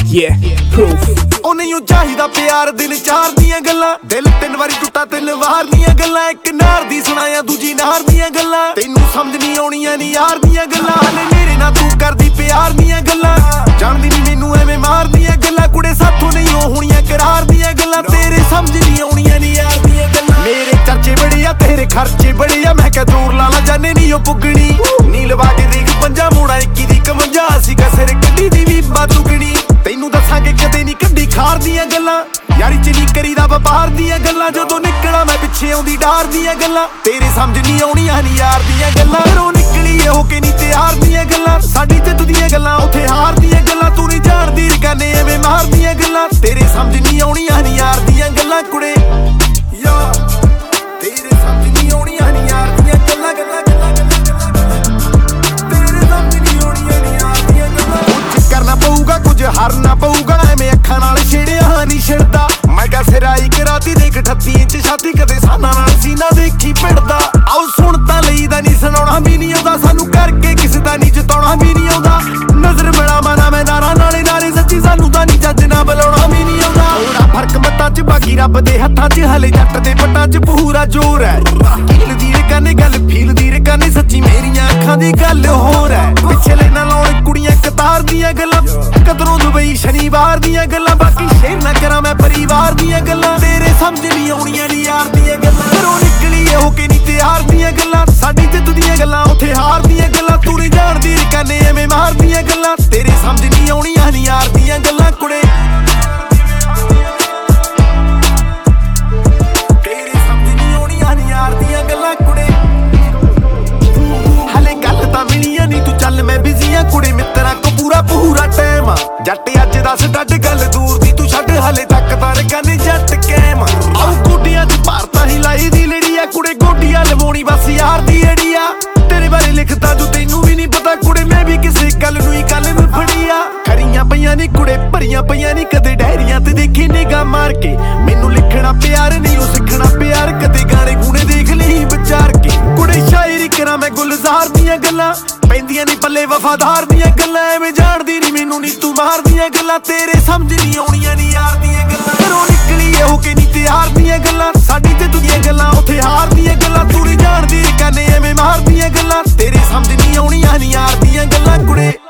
ਉਹ ਨਹੀਂ ਚਾਹੀਦਾ ਪਿਆਰ ਦਿਨ ਚਾਰ ਦੀਆਂ ਗੱਲਾਂ ਦਿਲ 3 ਵਾਰੀ ਟੁੱਟਾ 3 ਵਾਰ ਦੀਆਂ ਗੱਲਾਂ ਇੱਕ ਨਾਰ ਦੀ ਸੁਣਾਇਆ ਦੂਜੀ ਨਾਰ ਦੀਆਂ ਗੱਲਾਂ ਤੈਨੂੰ ਸਮਝ ਨਹੀਂ ਆਉਣੀਆਂ ਨੀ ਯਾਰ ਦੀਆਂ ਗੱਲਾਂ ਹਲੇ ਮੇਰੇ ਨਾਲ ਤੂੰ ਕਰਦੀ ਪਿਆਰ ਦੀਆਂ ਗੱਲਾਂ ਜਾਣਦੀ ਨਹੀਂ ਮੈਨੂੰ ਐਵੇਂ ਮਾਰਦੀਆਂ ਗੱਲਾਂ ਕੁੜੇ ਸਾਥੋਂ ਨਹੀਂ ਉਹ ਹੋਣੀਆਂ ਕਰਾਰ ਦੀਆਂ ਗੱਲਾਂ ਤੇਰੇ ਸਮਝ ਨਹੀਂ ਆਉਣੀਆਂ ਨੀ ਯਾਰ ਦੀਆਂ ਗੱਲਾਂ ਮੇਰੇ ਚਰਚੇ ਬੜੇ ਆ ਤੇਰੇ ਖਰਚੇ ਬੜੇ ਆ ਮੈਂ ਕਿਹਾ ਜ਼ੋਰ ਲਾ ਲਾ ਜਾਨੇ ਨਹੀਂ ਉਹ ਪੁੱਗਣੀ ਨੀ ਲਵਾ ਕੇ ਦੇਖ ਪੰਜਾ ਮੋੜਾ 21 ਦੀ 51 ਅਸੀਂ ਕਸਰ ਕੱਢੀ ਦੀ ਵੀ ਬਾਦੂਗਣੀ ਤੈਨੂੰ ਦੱਸਾਂਗੇ ਕਦੇ ਨਹੀਂ ਕੱਢੀ ਖਾਰ ਦੀਆਂ ਗੱਲਾਂ ਯਾਰੀ ਚ ਨਹੀਂ ਕਰੀਦਾ ਵਪਾਰ ਦੀਆਂ ਗੱਲਾਂ ਜਦੋਂ ਨਿਕਲਾਂ ਮੈਂ ਪਿੱਛੇ ਆਉਂਦੀ ਡਾਰ ਦੀਆਂ ਗੱਲਾਂ ਤੇਰੇ ਸਮਝ ਨਹੀਂ ਆਉਣੀਆਂ ਨੀ ਯਾਰ ਦੀਆਂ ਗੱਲਾਂ ਰੋ ਨਿਕਲੀ ਹੋ ਕੇ ਨਹੀਂ ਤਿਆਰ ਦੀਆਂ ਗੱਲਾਂ ਸਾਡੀ ਜਿੱਤ ਦੀਆਂ ਗੱਲਾਂ ਉੱਥੇ ਹਾਰ ਦੀਆਂ ਗੱਲਾਂ ਤੂੰ ਨਹੀਂ ਜਾਣਦੀ ਰਕਾਨੇ ਐਵੇਂ ਮਾਰਦੀਆਂ ਗੱਲਾਂ ਤੇਰੇ ਸਮਝ ਨਹੀਂ ਆਉਣੀਆਂ ਨੀ ਯਾਰ ਦੀਆਂ ਗੱਲਾਂ ਕੁੜੇ ਯਾ ਤੇਰੇ ਸਮਝ ਨਹੀਂ ਆਉਣੀਆਂ ਨੀ ਯਾਰ ਦੀਆਂ ਗੱਲਾਂ ਗੱਲਾਂ ਤੇਰੇ ਸਮਝ ਨਹੀਂ ਆਉਣੀਆਂ ਨੀ ਯਾਰ ਦੀਆਂ ਗੱਲਾਂ ਕੁਝ ਕਰਨਾ ਪਊਗਾ ਕੁਝ ਹਾਰਨਾ ਪਊਗਾ ਐਵੇਂ ਅੱਖਾਂ ਨਾਲ ਛੇੜਿਆ ਨਹੀਂ ਛਿੜਦਾ ਮੈਂ ਕਿਹਾ ਸਿਰਾਈ ਕਰਾਤੀ ਦੇਖ 38 ਇੰਚ ਛਾਤੀ ਕਦੇ ਸਾਨਾ ਨਾਲ ਸੀਨਾ ਦੇਖੀ ਭਿੜਦਾ ਆਓ ਸੁਣ ਤਾਂ ਲਈਦਾ ਨਹੀਂ ਸੁਣਾਉਣਾ ਵੀ ਨਹੀਂ ਆਉਂਦਾ ਸਾਨੂੰ ਕਰਕੇ ਕਿਸੇ ਦਾ ਨਹੀਂ ਜਿਤਾਉਣਾ ਵੀ ਨਹੀਂ ਆਉਂਦਾ ਨਜ਼ਰ ਮਿਲਾ ਮਨਾ ਮੈਂ ਨਾਰਾ ਨਾਲੇ ਨਾਲੇ ਸੱਚੀ ਸਾਨੂੰ ਤਾਂ ਨਹੀਂ ਜੱਜ ਨਾ ਬੁਲਾਉਣਾ ਵੀ ਨਹੀਂ ਆਉਂਦਾ ਥੋੜਾ ਫਰਕ ਮੱਤਾਂ 'ਚ ਬਾਕੀ ਰੱਬ ਦੇ ਹੱਥਾਂ 'ਚ ਹਲੇ ਜੱਟ ਦੇ ਪੱਟਾਂ 'ਚ ਪੂਰਾ ਜ਼ੋਰ ਹੈ ਦਿਲ ਦੀ ਰਕਾਨੇ ਗੱਲ ਫੀਲ ਦੀ ਰਕਾਨੇ ਸੱਚੀ ਮੇਰੀਆਂ ਅੱਖਾਂ ਦੀ ਗੱਲ ਹੋਰ ਹੈ ਪਿਛਲੇ ਨਾ ਲਾਉਣ ਕੁੜੀਆਂ ਕਤਾਰ ਦੀਆਂ ਗੱਲਾਂ ਕਦਰੋਂ ਦੁਬਈ ਸ਼ਨੀਵਾਰ ਦੀਆਂ ਗੱਲਾਂ ਬਾਕੀ ਸ਼ੇਰ ਨਾ ਕਰਾਂ ਮੈਂ ਪਰਿਵਾਰ ਦੀਆਂ ਗੱਲਾਂ ਤੇਰੇ ਸਮਝ ਨਹੀਂ ਆਉਣੀਆਂ ਨੀ ਯਾਰ ਦੀਆਂ ਗੱਲਾਂ ਘਰੋਂ ਨਿਕਲੀ ਹੋ ਕੇ ਨਹੀਂ ਤਿਆਰ ਦੀਆਂ ਗੱਲਾਂ ਸਾਡੀ ਜਿੱਤ ਦੀਆਂ ਗੱਲਾਂ ਉੱਥੇ ਹਾਰ ਦੀਆਂ ਗੱਲਾਂ ਤੂੰ ਨਹੀਂ ਜਾਣਦੀ ਰਕਾਨੇ ਐਵੇਂ ਮਾਰਦੀਆਂ ਗੱਲਾਂ ਤੇਰੇ ਸਮਝ ਨਹੀਂ ਆਉਣੀਆਂ ਨੀ ਯਾਰ ਦੀਆਂ ਗੱਲਾਂ ਕੁੜੇ ਤੇਰੇ ਸਮਝ ਨਹੀਂ ਆਉਣੀਆਂ ਨੀ ਯਾਰ ਦੀਆਂ ਗੱਲਾਂ ਕੁੜੇ ਹਲੇ ਗੱਲ ਤਾਂ ਮਿਲੀਆਂ ਨੀ ਤੂੰ ਚੱਲ ਮੈਂ ਬਿਜ਼ੀ ਆ ਕੁੜੇ ਮਿੱਤਰਾਂ ਕੋ ਪੂਰਾ ਟਾਈਮ ਆ ਜੱਟ ਅੱਜ ਦੱਸ ਡੱਡ ਗੱਲ ਦੂਰ ਦੀ ਤੂੰ ਛੱਡ ਹਲੇ ਤੱਕ ਤਾਂ ਰਕਾਨੇ ਜੱਟ ਕੈਮ ਆਉ ਗੋਡੀਆਂ 'ਚ ਭਾਰਤਾਂ ਹੀ ਲਾਈ ਦੀ ਲੜੀ ਆ ਕੁੜੇ ਗੋਡੀਆਂ ਲਵਾਉਣੀ ਬਸ ਯਾਰ ਦੀ ਅੜੀ ਆ ਤੇਰੇ ਬਾਰੇ ਲਿਖਦਾ ਜੋ ਤੈਨੂੰ ਵੀ ਨਹੀਂ ਪਤਾ ਕੁੜੇ ਮੈਂ ਵੀ ਕਿਸੇ ਗੱਲ ਨੂੰ ਹੀ ਕੱਲ ਨੂੰ ਫੜੀ ਆ ਖਰੀਆਂ ਪਈਆਂ ਨੀ ਕੁੜੇ ਭਰੀਆਂ ਪਈਆਂ ਨੀ ਕਦੇ ਡਾਇਰੀਆਂ ਤੇ ਦੇਖੀ ਨਿਗਾਹ ਮਾਰ ਕੇ ਮੈਨੂੰ ਲਿਖਣਾ ਪਿਆਰ ਨਹੀਂ ਉਹ ਸਿੱਖਣਾ ਪਿਆਰ ਕਦੇ ਗਾਣੇ ਗੂਣੇ ਦੇਖ ਲਈ ਵਿਚਾਰ ਕੇ ਕੁੜੇ ਸ਼ਾਇਰੀ ਕਰਾਂ ਮੈਂ ਗੁਲਜ਼ਾਰ ਦੀਆਂ ਗੱਲਾਂ ਪੈਂਦੀਆਂ ਨੀ ਪੱਲੇ ਵਫਾਦਾਰ ਦੀਆਂ ਗੱਲਾਂ ਐਵੇਂ ਜਾਣਦੀ ਨੀ ਮੈਨੂੰ ਨੀ ਤੂੰ ਮਾਰਦੀਆਂ ਗੱਲਾਂ ਤੇਰੇ ਸਮਝ ਨਹੀਂ ਆਉਣੀਆਂ ਨੀ ਯਾਰ ਦੀਆਂ ਗੱਲਾਂ ਘਰੋਂ ਨਿਕਲੀ ਹੋ ਕੇ ਨੀ ਤਿਆਰ ਦੀਆਂ ਗੱਲਾਂ ਸਾਡੀ ਤੇ ਦੁਨੀਆ ਗੱਲਾਂ ਉੱਥੇ ਹਾਰ ਦੀਆਂ ਗੱਲਾਂ ਤੂੰ ਨਹੀਂ ਜਾਣਦੀ ਰਕਾਨੇ ਐਵੇਂ ਮਾਰਦੀਆਂ ਗੱਲਾਂ ਤੇਰੇ ਸਮਝ ਨਹੀਂ ਆਉਣੀਆਂ ਨੀ ਯਾਰ ਦੀਆਂ ਗੱਲਾਂ ਕੁੜੇ